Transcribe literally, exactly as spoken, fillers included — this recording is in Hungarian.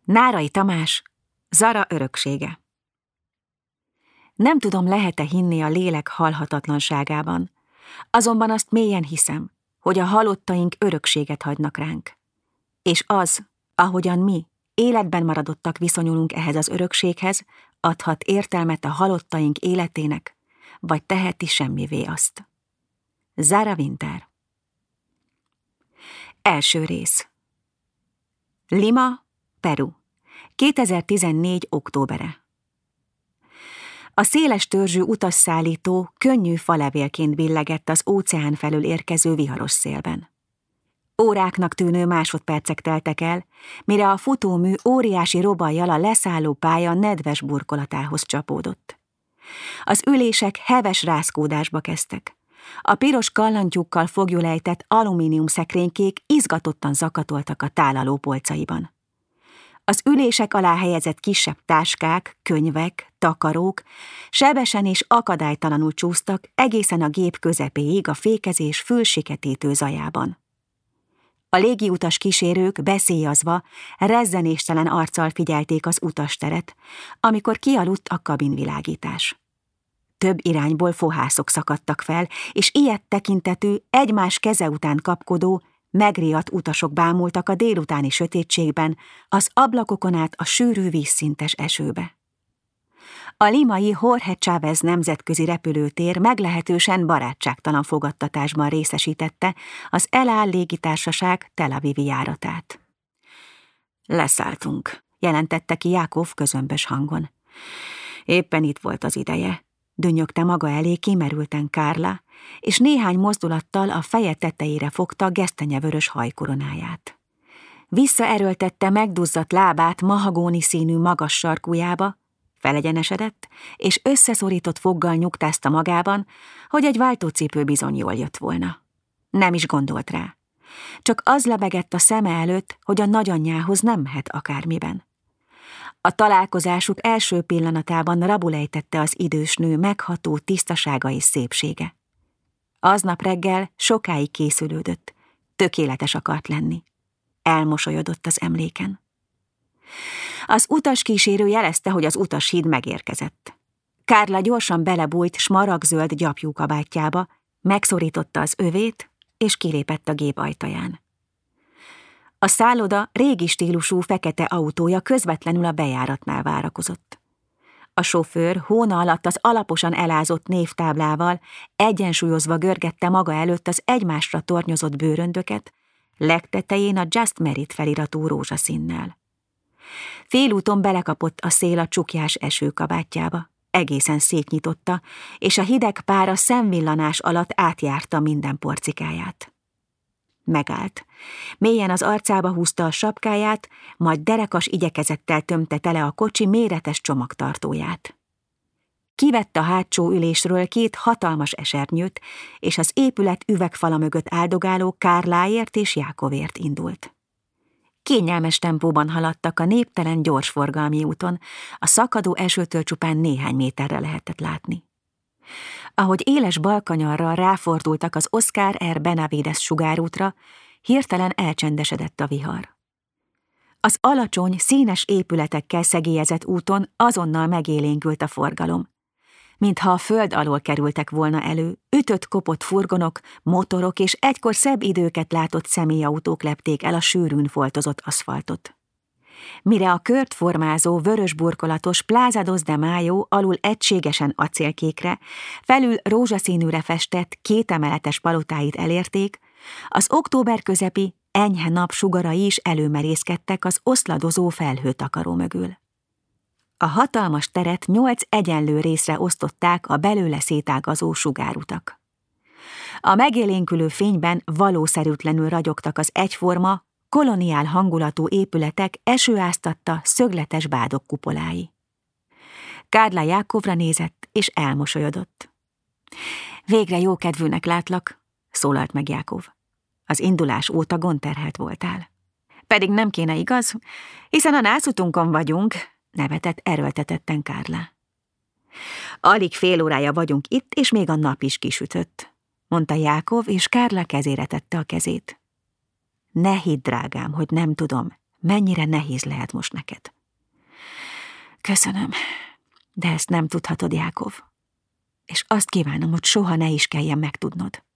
Nárai Tamás, Zara öröksége. Nem tudom, lehet-e hinni a lélek halhatatlanságában, azonban azt mélyen hiszem, hogy a halottaink örökséget hagynak ránk. És az, ahogyan mi, életben maradottak viszonyulunk ehhez az örökséghez, adhat értelmet a halottaink életének, vagy teheti semmivé azt. Zara Winter. Első rész. Lima, Peru. kétezer-tizennégy. októbere. A széles törzsű utasszállító könnyű falevélként billegett az óceán felől érkező viharos szélben. Óráknak tűnő másodpercek teltek el, mire a futómű óriási robajjal a leszálló pálya nedves burkolatához csapódott. Az ülések heves rázkódásba kezdtek. A piros kallantyúkkal foglyulejtett alumínium szekrénykék izgatottan zakatoltak a tálaló polcaiban. Az ülések alá helyezett kisebb táskák, könyvek, takarók sebesen és akadálytalanul csúsztak egészen a gép közepéig a fékezés fülsiketítő zajában. A légiutas kísérők beszélyazva, rezzenéstelen arccal figyelték az utasteret, amikor kialudt a kabinvilágítás. Több irányból fohászok szakadtak fel, és ilyet tekintetű, egymás keze után kapkodó, megriadt utasok bámultak a délutáni sötétségben, az ablakokon át a sűrű vízszintes esőbe. A limai Jorge Chávez nemzetközi repülőtér meglehetősen barátságtalan fogadtatásban részesítette az El Al légitársaság Tel Avivi járatát. Leszálltunk, jelentette ki Jákov közömbös hangon. Éppen itt volt az ideje, dünnyögte maga elé kimerülten Carla, és néhány mozdulattal a feje tetejére fogta gesztenyevörös hajkoronáját. Visszaerőltette megduzzadt lábát mahagóni színű magas sarkújába, felegyenesedett, és összeszorított foggal nyugtázta magában, hogy egy váltócipő bizony jól jött volna. Nem is gondolt rá. Csak az lebegett a szeme előtt, hogy a nagyanyjához nem mehet akármiben. A találkozásuk első pillanatában rabulejtette az idős nő megható tisztasága és szépsége. Aznap reggel sokáig készülődött, tökéletes akart lenni. Elmosolyodott az emléken. Az utaskísérő jelezte, hogy az utashíd megérkezett. Carla gyorsan belebújt smaragdzöld gyapjú kabátjába, megszorította az övét, és kilépett a gép ajtaján. A szálloda régi stílusú fekete autója közvetlenül a bejáratnál várakozott. A sofőr hóna alatt az alaposan elázott névtáblával egyensúlyozva görgette maga előtt az egymásra tornyozott bőröndöket, legtetején a Just Merit feliratú rózsaszínnel. Félúton belekapott a szél a csukjás esőkabátjába, egészen szétnyitotta, és a hideg pára szemvillanás alatt átjárta minden porcikáját. Megállt. Mélyen az arcába húzta a sapkáját, majd derekas igyekezettel tömte tele a kocsi méretes csomagtartóját. Kivett a hátsó ülésről két hatalmas esernyőt, és az épület üvegfala mögött áldogáló Carláért és Jákovért indult. Kényelmes tempóban haladtak a néptelen gyorsforgalmi úton, a szakadó esőtől csupán néhány méterre lehetett látni. Ahogy éles balkanyarral ráfordultak az Oscar R. Benavides sugárútra, hirtelen elcsendesedett a vihar. Az alacsony, színes épületekkel szegélyezett úton azonnal megélénkült a forgalom. Mintha a föld alól kerültek volna elő, ütött-kopott furgonok, motorok és egykor szebb időket látott személyautók lepték el a sűrűn foltozott aszfaltot. Mire a kört formázó vörös burkolatos Plaza dos de Mayo alul egységesen acélkékre, felül rózsaszínűre festett kétemeletes palotáit elérték, az október közepi, enyhe nap sugarai is előmerészkedtek az oszladozó felhőtakaró mögül. A hatalmas teret nyolc egyenlő részre osztották a belőle szétágazó sugárutak. A megélénkülő fényben valószerűtlenül ragyogtak az egyforma, koloniál hangulatú épületek esőáztatta szögletes bádok kupolái. Carla Jákovra nézett, és elmosolyodott. Végre jókedvűnek látlak, szólalt meg Jákov. Az indulás óta gondterhelt voltál. Pedig nem kéne, igaz? Hiszen a nászutunkon vagyunk, nevetett erőltetetten Carla. Alig fél órája vagyunk itt, és még a nap is kisütött, mondta Jákov, és Carla kezére tette a kezét. Ne hidd, drágám, hogy nem tudom, mennyire nehéz lehet most neked. Köszönöm, de ezt nem tudhatod, Jákov. És azt kívánom, hogy soha ne is kelljen megtudnod.